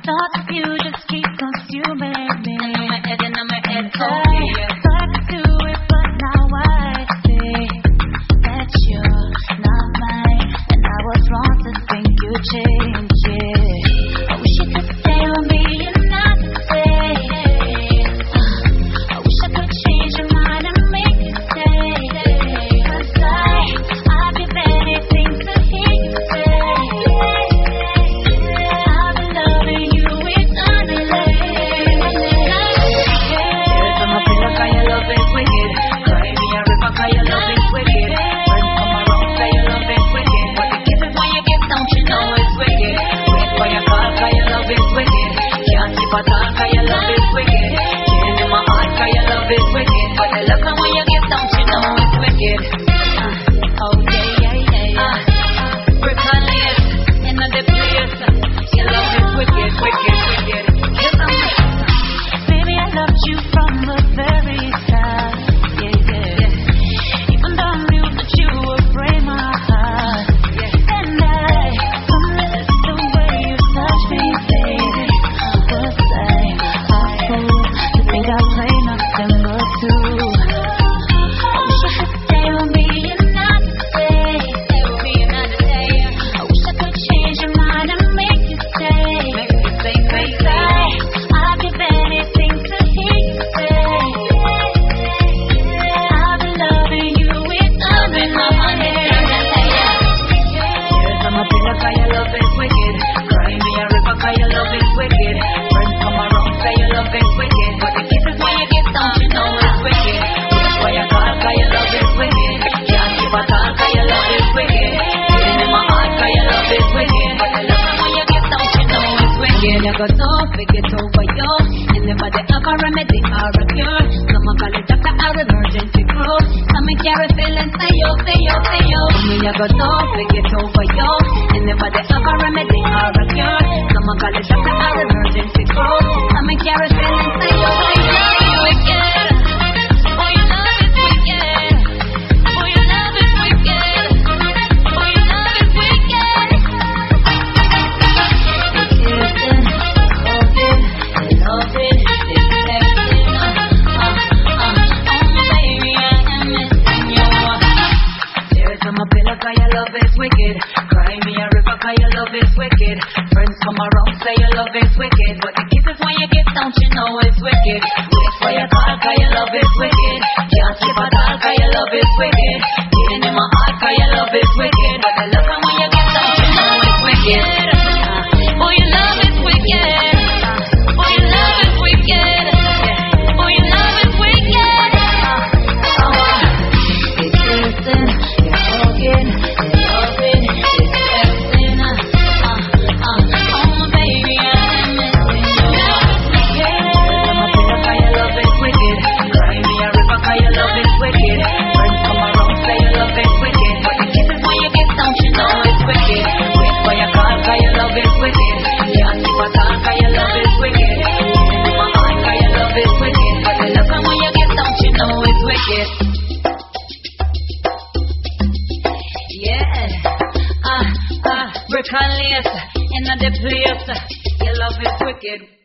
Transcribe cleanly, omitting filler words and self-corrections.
Thoughts of you just keep consuming me. And I'm head, I tried to do it, but now I see that you're not mine, and I was wrong to think you changed it. I wish you could stay with me and not stay. I wish I could change your mind and make you stay. 'Cause I'd give anything to hear you say. I've been loving you eternally. Every time I feel like your love is wicked. Cry me a river 'cause your love is wicked. Friends come around say your love is wicked, but the kisses when you give, don't you know it's wicked? Wait for your call 'cause your love is wicked. Can't sleep at all 'cause your love is wicked. Pain in my heart 'cause your love is wicked, but the love when you give, don't you know it's wicked? Oh yeah. Brickalias in the place. Your love is wicked, wicked, wicked. Give them Baby, I loved you from the very start. Yeah. Even though I knew that you would break my heart. And I miss the way you touch me, baby. Was I a fool to think I play nothing but two? I wish I could stay with me and not stay. I wish I could change your mind and make you stay. I'd give anything to hear you say. I've been loving you eternally. Every time I feel like your love is wicked. Cry me a river 'cause your love is wicked. Friends come around say your love is wicked, but the kisses when you give, don't you know it's wicked? Wait for your call 'cause your love is wicked. Can't sleep at all 'cause your love is wicked. Pain in my heart 'cause your love is wicked, but the love when you give, don't you know it's wicked? You got to forget over you. And never they have a remedy or a cure. Some call it doctor or emergency crew. Some carry feelings say yo. Me you got to forget over you. And never they have a remedy or a cure. Some call it doctor or emergency crew. Some carry feelings say yo. Wicked. Oh, your love is wicked. Oh, your love is wicked. Oh, your love is wicked. Love it. Every time I feel like your love is wicked. Cry me a river 'cause your love is wicked. Friends come around say your love is wicked, but the kisses when you give, don't you know it's wicked? Wait for your call 'cause your love is wicked. Can't sleep at all 'cause your love is wicked. Pain in my heart 'cause your love is wicked, but the love when you give, don't you know it's wicked? Oh, your love is wicked. Oh, your love is wicked. Oh, your love is wicked. It's kissing, you're hugging, you're loving, it's testing. Oh, baby, I'm missing you. I'ma feel like your love is wicked. Cry me a river 'cause your love is wicked. Friends come around say your love is wicked, but the kisses when you give, don't you know it's wicked? Wait for your call 'cause your love is wicked. Can't sleep at all 'cause your love is wicked. In my heart 'cause your love is wicked, but the love when you give, don't you know it's wicked? Yeah, Brickalias in the place. Your love is wicked.